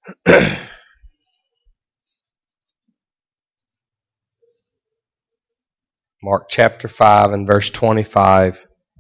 Mark chapter 5 and verse 25.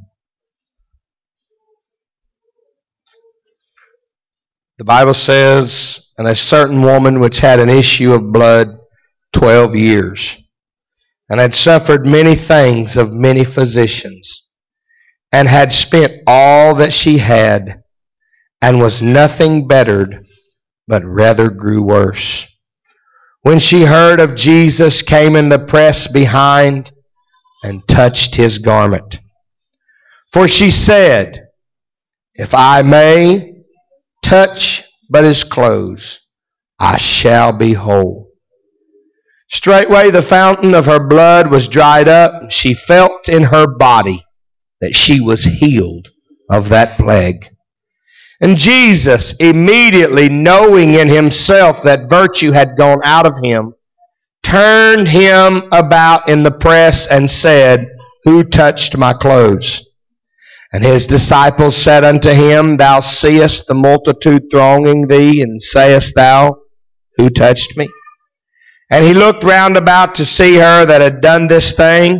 The Bible says, "And a certain woman which had an issue of blood 12 years, and had suffered many things of many physicians, and had spent all that she had, and was nothing bettered, but rather grew worse. When she heard of Jesus, came in the press behind, and touched his garment. For she said, If I may touch but his clothes, I shall be whole. Straightway the fountain of her blood was dried up, and she felt in her body that she was healed of that plague. And Jesus, immediately knowing in himself that virtue had gone out of him, turned him about in the press and said, Who touched my clothes? And his disciples said unto him, Thou seest the multitude thronging thee, and sayest thou, Who touched me? And he looked round about to see her that had done this thing.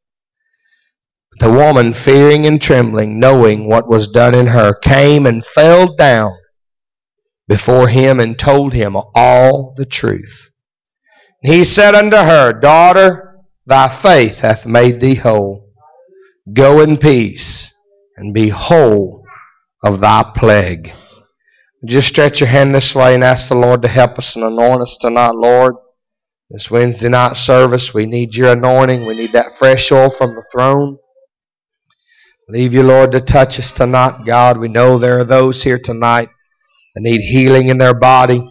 The woman, fearing and trembling, knowing what was done in her, came and fell down before him and told him all the truth. He said unto her, Daughter, thy faith hath made thee whole. Go in peace, and be whole of thy plague. Just stretch your hand this way and ask the Lord to help us and anoint us tonight, Lord. This Wednesday night service, we need your anointing. We need that fresh oil from the throne. Leave you, Lord, to touch us tonight, God. We know there are those here tonight that need healing in their body.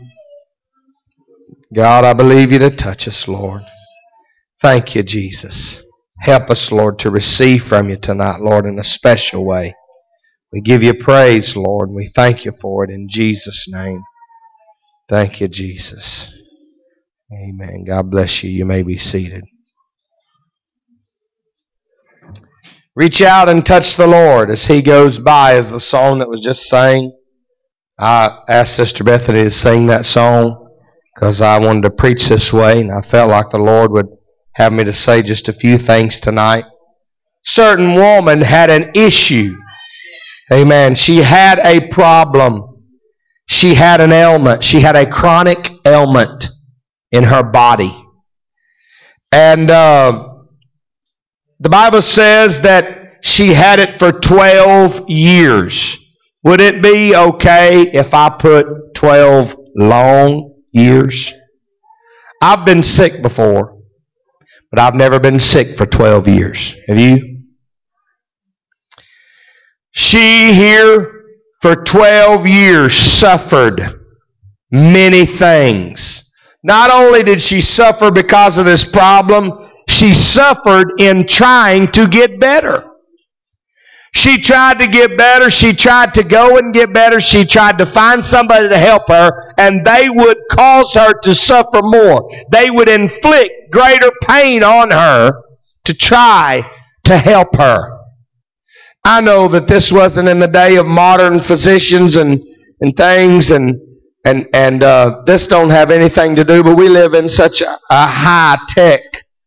God, I believe you to touch us, Lord. Thank you, Jesus. Help us, Lord, to receive from you tonight, Lord, in a special way. We give you praise, Lord, and we thank you for it in Jesus' name. Thank you, Jesus. Amen. God bless you. You may be seated. Reach out and touch the Lord as he goes by, as the song that was just sang. I asked Sister Bethany to sing that song because I wanted to preach this way, and I felt like the Lord would have me to say just a few things tonight. Certain woman had an issue. Amen. She had a problem. She had an ailment. She had a chronic ailment in her body. And the Bible says that she had it for 12 years. Would it be okay if I put 12 long years? I've been sick before, but I've never been sick for 12 years. Have you? She here for 12 years suffered many things. Not only did she suffer because of this problem, she suffered in trying to get better. She tried to get better. She tried to go and get better. She tried to find somebody to help her, and they would cause her to suffer more. They would inflict greater pain on her to try to help her. I know that this wasn't in the day of modern physicians and things, and this don't have anything to do, but we live in such a high-tech,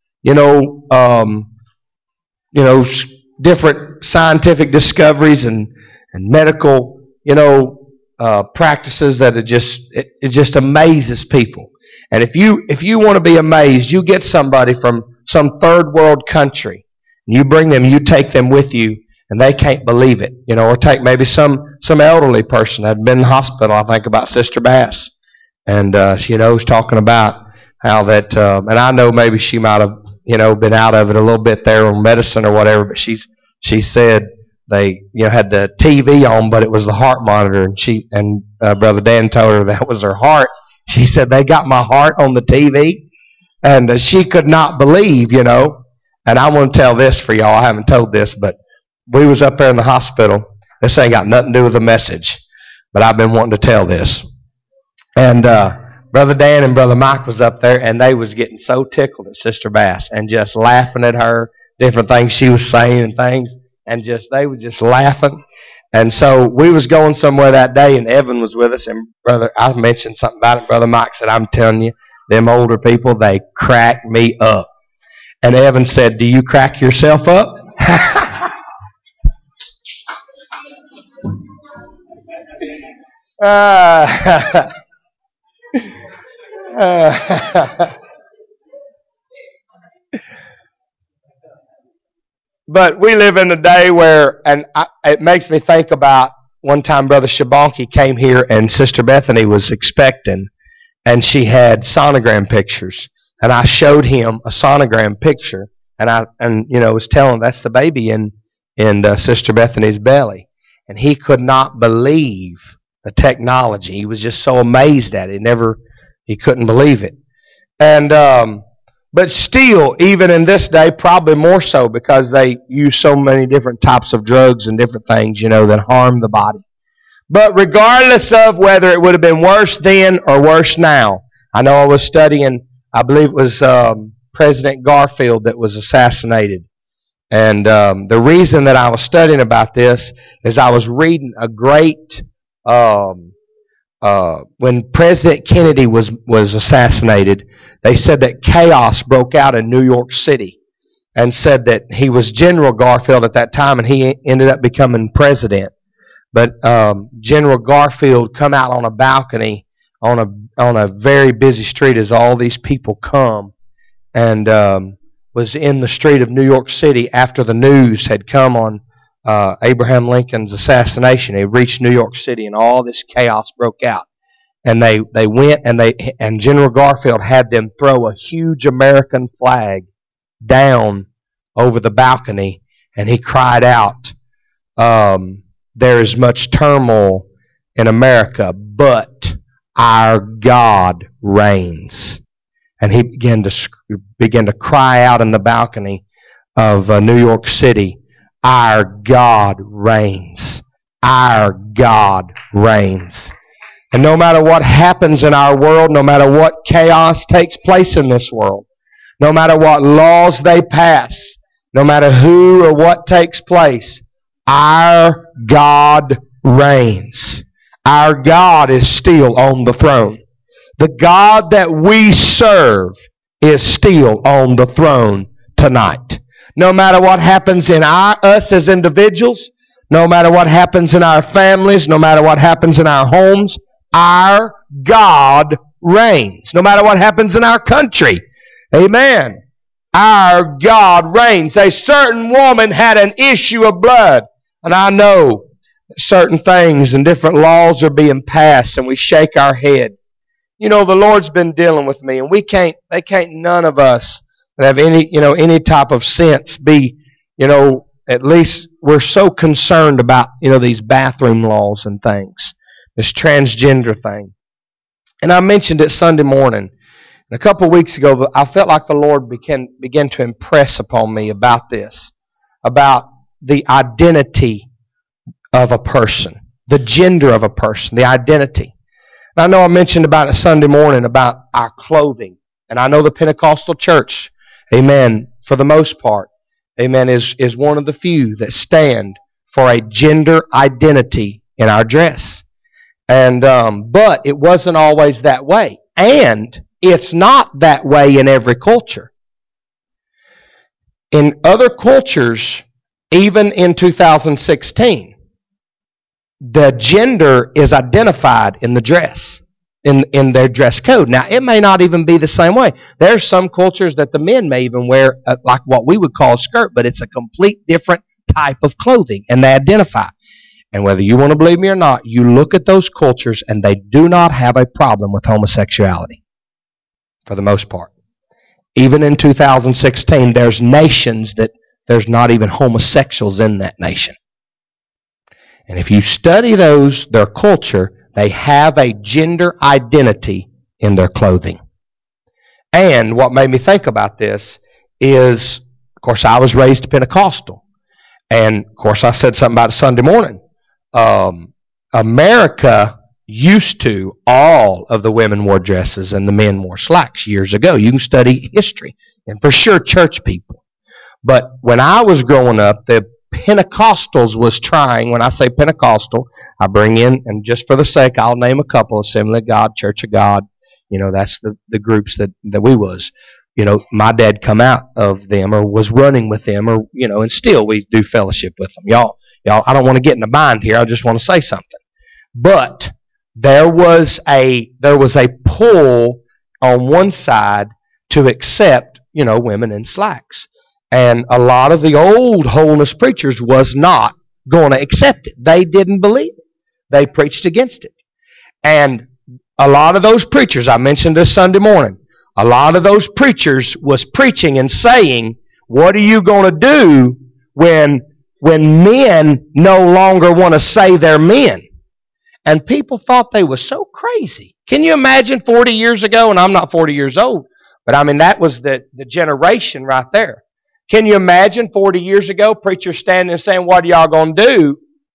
different scientific discoveries and medical, practices that it just amazes people. And if you want to be amazed, you get somebody from some third world country, and you bring them, you take them with you, and they can't believe it, or take maybe some elderly person that had been in the hospital. I think about Sister Bass, and was talking about how that, and I know maybe she might have, been out of it a little bit there on medicine or whatever, but she said they, had the TV on, but it was the heart monitor, and Brother Dan told her that was her heart. She said, they got my heart on the TV, and she could not believe, and I want to tell this for y'all. I haven't told this, but we was up there in the hospital. This ain't got nothing to do with the message, but I've been wanting to tell this. And Brother Dan and Brother Mike was up there, and they was getting so tickled at Sister Bass and just laughing at her, different things she was saying and things, and they were just laughing. And so we was going somewhere that day, and Evan was with us, and I mentioned something about it. Brother Mike said, I'm telling you, them older people, they crack me up. And Evan said, do you crack yourself up? But we live in a day where, it makes me think about one time Brother Shabanki came here and Sister Bethany was expecting, and she had sonogram pictures. And I showed him a sonogram picture, and was telling him that's the baby in Sister Bethany's belly. And he could not believe the technology. He was just so amazed at it. He couldn't believe it. And but still, even in this day, probably more so because they use so many different types of drugs and different things, that harm the body. But regardless of whether it would have been worse then or worse now, I know I was studying, I believe it was President Garfield that was assassinated. And the reason that I was studying about this is I was reading a great, when President Kennedy was assassinated, they said that chaos broke out in New York City, and said that he was General Garfield at that time, and he ended up becoming president. But General Garfield come out on a balcony on a very busy street as all these people come, and was in the street of New York City after the news had come on Abraham Lincoln's assassination. It reached New York City, and all this chaos broke out. And they went, and General Garfield had them throw a huge American flag down over the balcony, and he cried out, there is much turmoil in America, but our God reigns. And he began to cry out in the balcony of New York City, our God reigns. Our God reigns. And no matter what happens in our world, no matter what chaos takes place in this world, no matter what laws they pass, no matter who or what takes place, our God reigns. Our God is still on the throne. The God that we serve is still on the throne tonight. No matter what happens in us as individuals, no matter what happens in our families, no matter what happens in our homes, our God reigns. No matter what happens in our country. Amen. Our God reigns. A certain woman had an issue of blood. And I know certain things and different laws are being passed, and we shake our head. The Lord's been dealing with me, and none of us that have any type of sense be, at least we're so concerned about, these bathroom laws and things. This transgender thing. And I mentioned it Sunday morning. And a couple of weeks ago, I felt like the Lord began to impress upon me about this. About the identity of a person. The gender of a person. The identity. And I know I mentioned about it Sunday morning about our clothing. And I know the Pentecostal church, amen, for the most part, amen, is one of the few that stand for a gender identity in our dress. And but it wasn't always that way. And it's not that way in every culture. In other cultures, even in 2016, the gender is identified in the dress, in their dress code. Now, it may not even be the same way. There's some cultures that the men may even wear like what we would call a skirt, but it's a complete different type of clothing, and they identify. And whether you want to believe me or not, you look at those cultures and they do not have a problem with homosexuality, for the most part. Even in 2016, there's nations that there's not even homosexuals in that nation. And if you study their culture, they have a gender identity in their clothing. And what made me think about this is, of course, I was raised Pentecostal. And, of course, I said something about it Sunday morning. America used to, all of the women wore dresses and the men wore slacks years ago. You can study history, and for sure church people. But when I was growing up, the Pentecostals was trying. When I say Pentecostal, I bring in, and just for the sake, I'll name a couple: Assembly of God, Church of God. That's the groups that we was. My dad come out of them or was running with them, or and still we do fellowship with them. Y'all, I don't want to get in a bind here. I just want to say something. But there was a pull on one side to accept, women in slacks. And a lot of the old holiness preachers was not going to accept it. They didn't believe it. They preached against it. And a lot of those preachers, I mentioned this Sunday morning, a lot of those preachers was preaching and saying, what are you going to do when men no longer want to say they're men? And people thought they were so crazy. Can you imagine 40 years ago? And I'm not 40 years old, but that was the generation right there. Can you imagine 40 years ago, preachers standing and saying, what are y'all going to do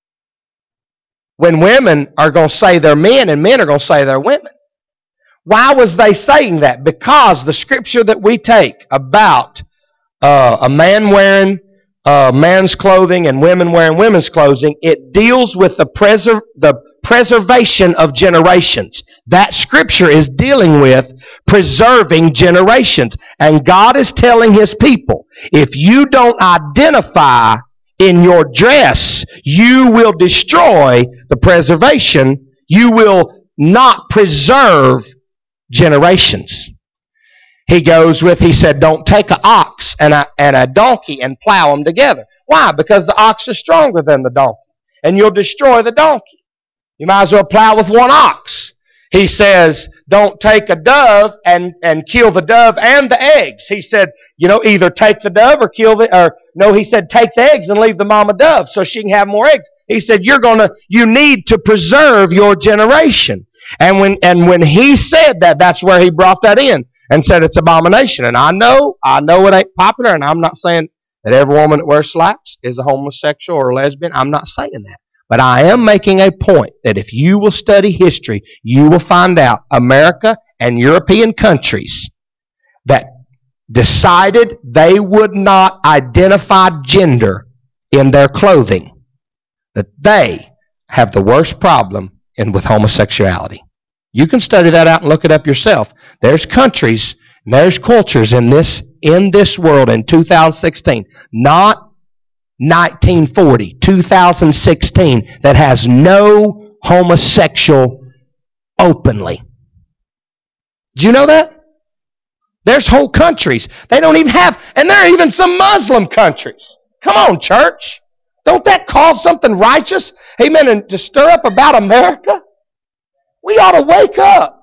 when women are going to say they're men and men are going to say they're women? Why was they saying that? Because the scripture that we take about a man wearing man's clothing and women wearing women's clothing, it deals with the preservation of generations. That scripture is dealing with preserving generations. And God is telling His people, if you don't identify in your dress, you will destroy the preservation. You will not preserve generations. He said, don't take an ox and a donkey and plow them together. Why? Because the ox is stronger than the donkey, and you'll destroy the donkey. You might as well plow with one ox. He says, don't take a dove and kill the dove and the eggs. He said, either take the dove or he said, take the eggs and leave the mama dove so she can have more eggs. He said, you need to preserve your generation. And when he said that, that's where he brought that in and said it's abomination. And I know it ain't popular, and I'm not saying that every woman that wears slacks is a homosexual or a lesbian. I'm not saying that. But I am making a point that if you will study history, you will find out America and European countries that decided they would not identify gender in their clothing, that they have the worst problem with homosexuality. You can study that out and look it up yourself. There's countries, there's cultures in this world in 2016, not 1940, 2016, that has no homosexual openly. Do you know that? There's whole countries. They don't even have, and there are even some Muslim countries. Come on, church. Don't that cause something righteous? Amen. And to stir up about America? We ought to wake up.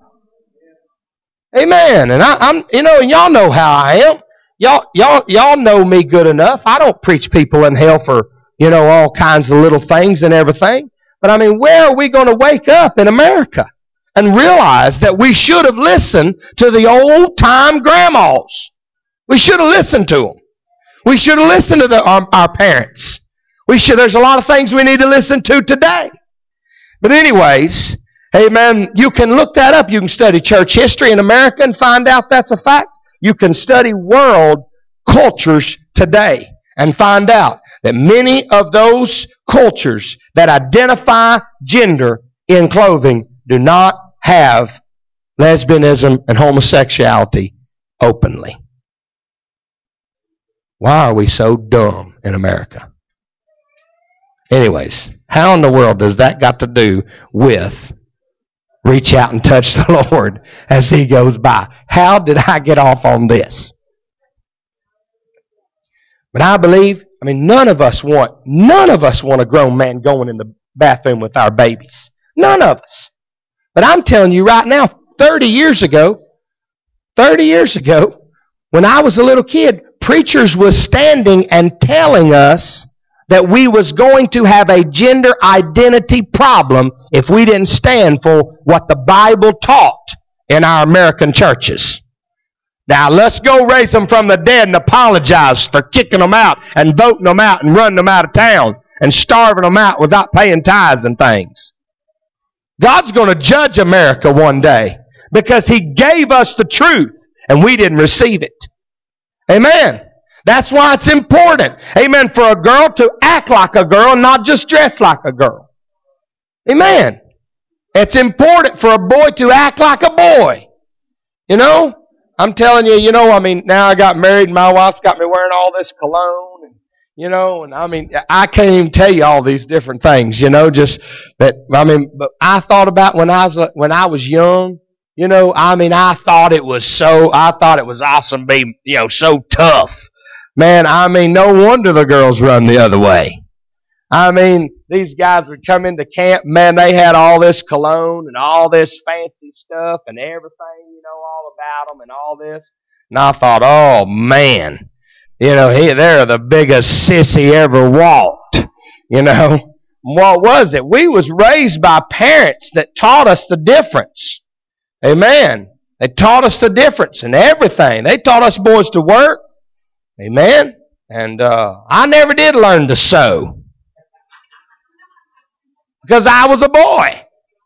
Amen. And I'm y'all know how I am. Y'all know me good enough. I don't preach people in hell for, all kinds of little things and everything. But where are we going to wake up in America and realize that we should have listened to the old-time grandmas? We should have listened to them. We should have listened to our parents. There's a lot of things we need to listen to today. But anyways, amen, you can look that up. You can study church history in America and find out that's a fact. You can study world cultures today and find out that many of those cultures that identify gender in clothing do not have lesbianism and homosexuality openly. Why are we so dumb in America? Anyways, how in the world does that got to do with reach out and touch the Lord as He goes by? How did I get off on this? But I believe, none of us want a grown man going in the bathroom with our babies. None of us. But I'm telling you right now, 30 years ago, when I was a little kid, preachers was standing and telling us that we was going to have a gender identity problem if we didn't stand for what the Bible taught in our American churches. Now, let's go raise them from the dead and apologize for kicking them out and voting them out and running them out of town and starving them out without paying tithes and things. God's going to judge America one day because He gave us the truth and we didn't receive it. Amen. That's why it's important, amen, for a girl to act like a girl and not just dress like a girl. Amen. It's important for a boy to act like a boy. You know? I'm telling you, now I got married and my wife's got me wearing all this cologne. I can't even tell you all these different things, but I thought about when I was young, I thought it was awesome being, so tough. Man, no wonder the girls run the other way. These guys would come into camp, man, they had all this cologne and all this fancy stuff and everything, all about them and all this. And I thought, oh, man, they're the biggest sissy ever walked, What was it? We was raised by parents that taught us the difference. Amen. They taught us the difference in everything. They taught us boys to work. Amen. And I never did learn to sew. Because I was a boy.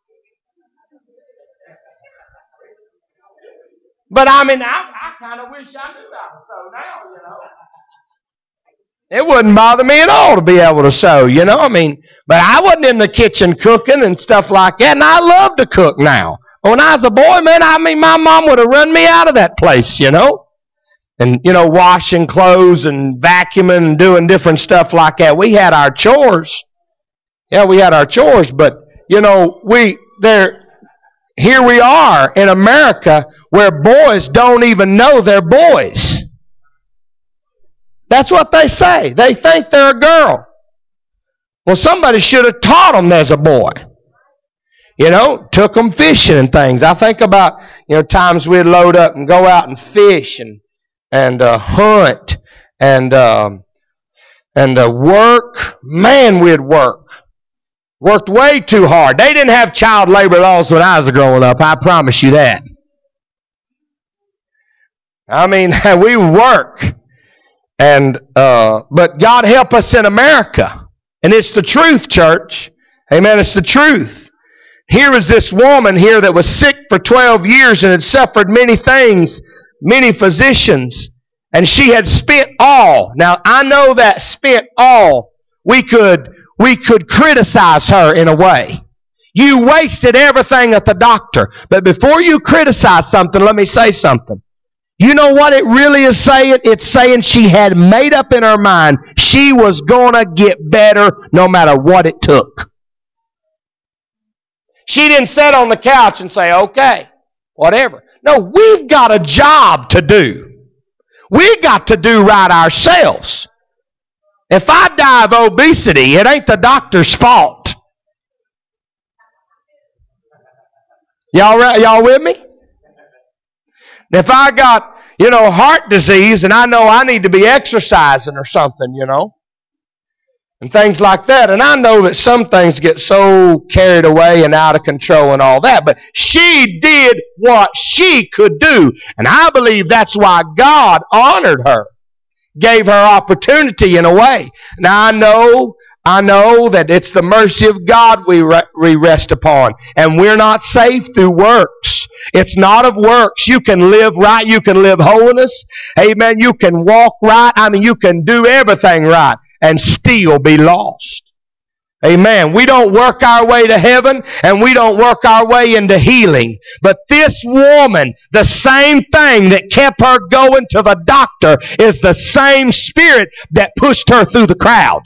But I kind of wish I knew how to sew now, It wouldn't bother me at all to be able to sew, But I wasn't in the kitchen cooking and stuff like that, and I love to cook now. But when I was a boy, man, my mom would have run me out of that place, And, washing clothes and vacuuming and doing different stuff like that. We had our chores. Yeah, we had our chores, but, here we are in America where boys don't even know they're boys. That's what they say. They think they're a girl. Well, somebody should have taught them there's a boy. Took them fishing and things. I think about, times we'd load up and go out and fish and hunt and work. Man, we'd work. Worked way too hard. They didn't have child labor laws when I was growing up. I promise you that. We work. But God help us in America. And it's the truth, church. Amen. It's the truth. Here is this woman here that was sick for 12 years and had suffered many things, many physicians, and she had spent all. Now, I know that spent all, we could criticize her in a way. You wasted everything at the doctor. But before you criticize something, let me say something. You know what it really is saying? It's saying she had made up in her mind she was going to get better no matter what it took. She didn't sit on the couch and say, okay, whatever. No, we've got a job to do. We've got to do right ourselves. If I die of obesity, it ain't the doctor's fault. Y'all with me? If I got, heart disease and I know I need to be exercising or something, and things like that. And I know that some things get so carried away and out of control and all that. But she did what she could do. And I believe that's why God honored her. Gave her opportunity in a way. Now I know that it's the mercy of God we rest upon. And we're not saved through works. It's not of works. You can live right. You can live holiness. Amen. You can walk right. You can do everything right and still be lost. Amen. We don't work our way to heaven and we don't work our way into healing. But this woman, the same thing that kept her going to the doctor is the same spirit that pushed her through the crowd.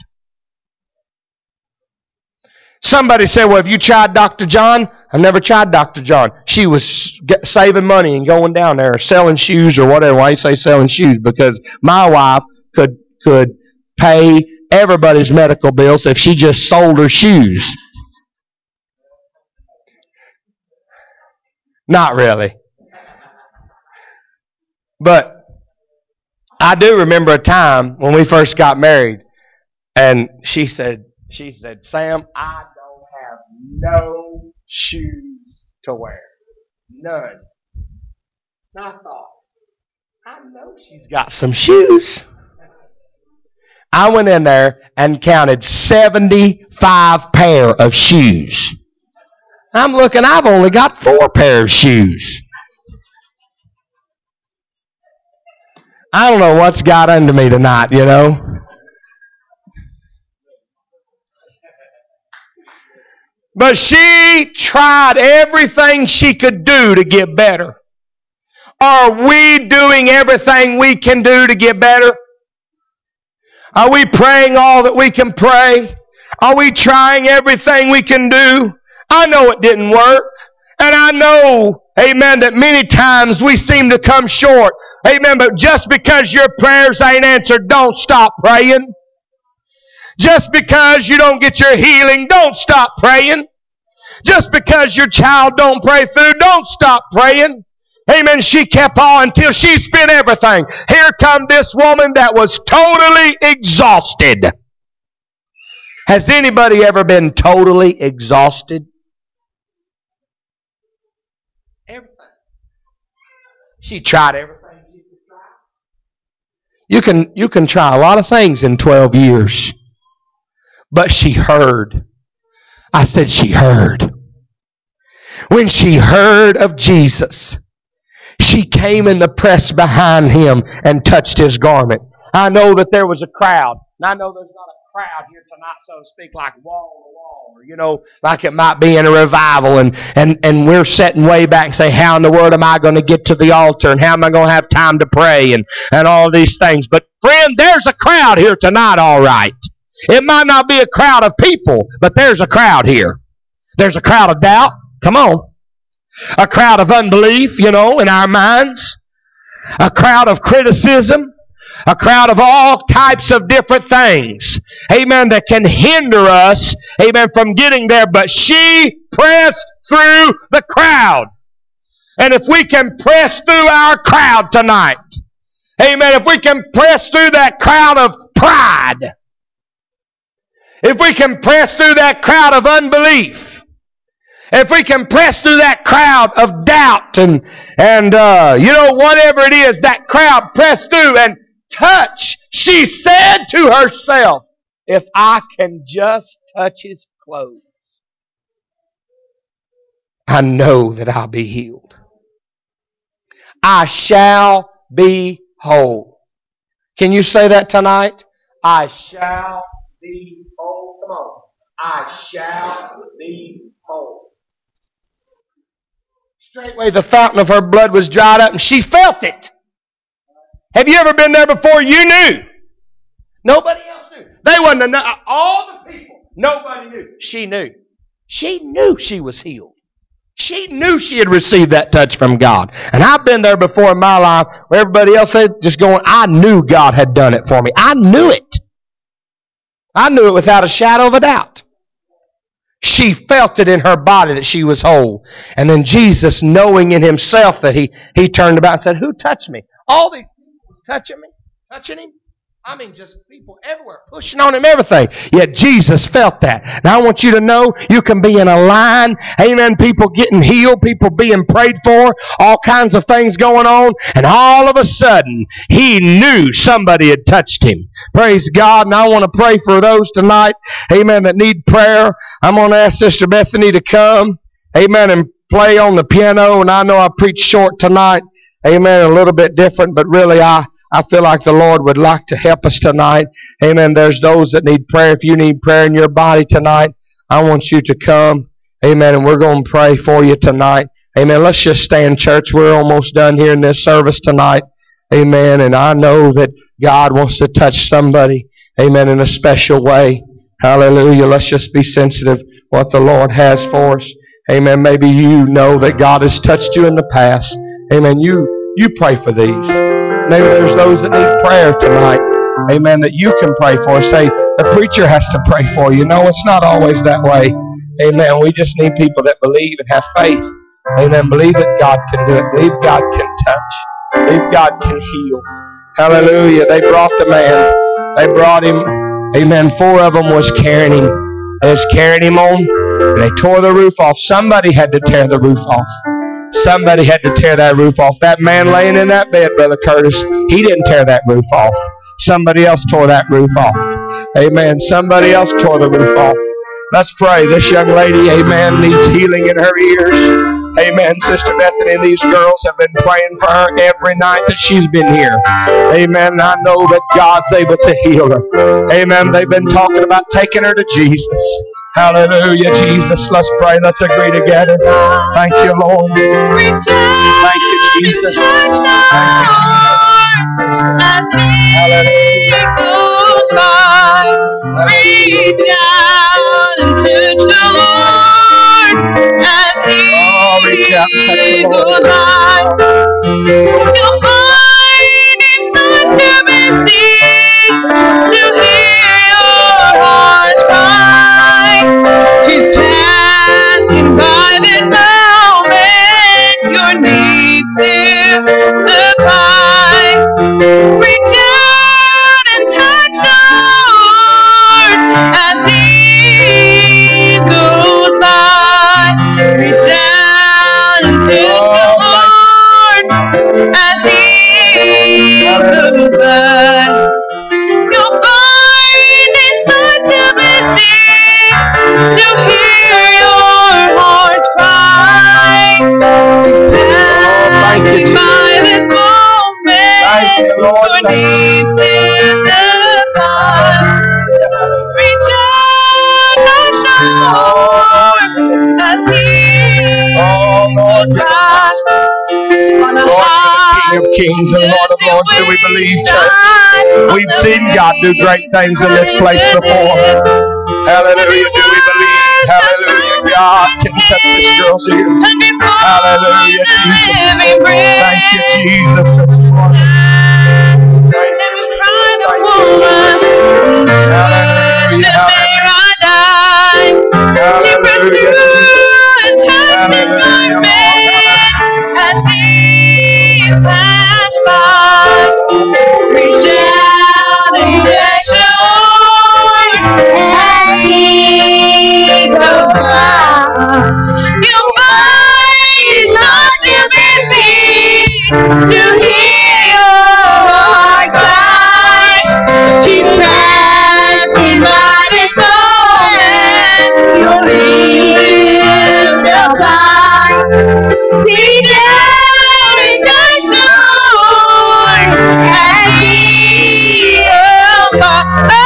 Somebody said, well, have you tried Dr. John? I've never tried Dr. John. She was saving money and going down there selling shoes or whatever. Why you say selling shoes? Because my wife could pay everybody's medical bills if she just sold her shoes. Not really. But I do remember a time when we first got married and she said, Sam, I don't have no shoes to wear. None. And I thought, I know she's got some shoes. I went in there and counted 75 pair of shoes. I'm looking, I've only got 4 pair of shoes. I don't know what's got unto me tonight, you know. But she tried everything she could do to get better. Are we doing everything we can do to get better? Are we praying all that we can pray? Are we trying everything we can do? I know it didn't work. And I know, amen, that many times we seem to come short. Amen, but just because your prayers ain't answered, don't stop praying. Just because you don't get your healing, don't stop praying. Just because your child don't pray through, don't stop praying. Amen. She kept on until she spent everything. Here come this woman that was totally exhausted. Has anybody ever been totally exhausted? Everything. She tried everything she could try. You can try a lot of things in 12 years. But she heard. I said she heard. When she heard of Jesus, she came in the press behind him and touched his garment. I know that there was a crowd. And I know there's not a crowd here tonight, so to speak, like wall to wall. Or, you know, like it might be in a revival. And we're sitting way back and say, how in the world am I going to get to the altar? And how am I going to have time to pray? And all these things. But friend, there's a crowd here tonight, all right. It might not be a crowd of people, but there's a crowd here. There's a crowd of doubt. Come on. A crowd of unbelief, you know, in our minds. A crowd of criticism. A crowd of all types of different things. Amen. That can hinder us, amen, from getting there. But she pressed through the crowd. And if we can press through our crowd tonight, amen, if we can press through that crowd of pride, if we can press through that crowd of unbelief, if we can press through that crowd of doubt and you know, whatever it is, that crowd press through and touch. She said to herself, if I can just touch his clothes, I know that I'll be healed. I shall be whole. Can you say that tonight? I shall be whole. Come on. I shall be whole. Straightway the fountain of her blood was dried up and she felt it. Have you ever been there before? You knew. Nobody else knew. They wasn't all the people. Nobody knew. She knew. She knew she was healed. She knew she had received that touch from God. And I've been there before in my life where everybody else said, just going, I knew God had done it for me. I knew it. I knew it without a shadow of a doubt. She felt it in her body that she was whole. And then Jesus, knowing in himself that he turned about and said, who touched me? All these people was touching him. I mean, just people everywhere, pushing on him, everything. Yet Jesus felt that. Now I want you to know you can be in a line, amen, people getting healed, people being prayed for, all kinds of things going on, and all of a sudden, he knew somebody had touched him. Praise God. And I want to pray for those tonight, amen, that need prayer. I'm going to ask Sister Bethany to come, amen, and play on the piano. And I know I preached short tonight, amen, a little bit different, but really I feel like the Lord would like to help us tonight. Amen. There's those that need prayer. If you need prayer in your body tonight, I want you to come. Amen. And we're going to pray for you tonight. Amen. Let's just stand, church. We're almost done here in this service tonight. Amen. And I know that God wants to touch somebody. Amen. In a special way. Hallelujah. Let's just be sensitive what the Lord has for us. Amen. Maybe you know that God has touched you in the past. Amen. You pray for these. Maybe there's those that need prayer tonight. Amen. That you can pray for. Say, the preacher has to pray for you. No, it's not always that way. Amen. We just need people that believe and have faith. Amen. Believe that God can do it. Believe God can touch. Believe God can heal. Hallelujah. They brought the man. They brought him. Amen. 4 of them was carrying him. They was carrying him on. And they tore the roof off. Somebody had to tear the roof off. Somebody had to tear that roof off. That man laying in that bed, Brother Curtis, he didn't tear that roof off. Somebody else tore that roof off. Amen. Somebody else tore the roof off. Let's pray. This young lady, amen, needs healing in her ears. Amen. Sister Bethany and these girls have been praying for her every night that she's been here. Amen. I know that God's able to heal her. Amen. They've been talking about taking her to Jesus. Hallelujah, Jesus. Let's pray. Let's agree together. Thank you, Lord. Thank you, Jesus. Thank you, Jesus. Hallelujah. Goes by, reach out and touch the Lord as He goes by. You'll find it's not too busy to hear your heart cry. He's passing by this moment, your needs to supply. Reach out and touch the Lord as He goes by. Reach out and touch the Lord as He goes by. You'll find it's not too busy to hear your heart cry. Passing by this moment, your needs to supply. Reach out, touch the Lord as He goes by. On a King of Kings and Lord of Lords, do we believe, church? We've seen God do great things in this place before. Hallelujah, do we believe? Hallelujah, God can touch this girl's ear. Hallelujah, Jesus. Thank you, Jesus. Hallelujah, as He passed by. Reach out and touch the Lord as He goes by. You'll find it's not too busy to hear your heart cry. He's passing by this moment, your needs to supply. Reach out and touch the Lord as He goes by.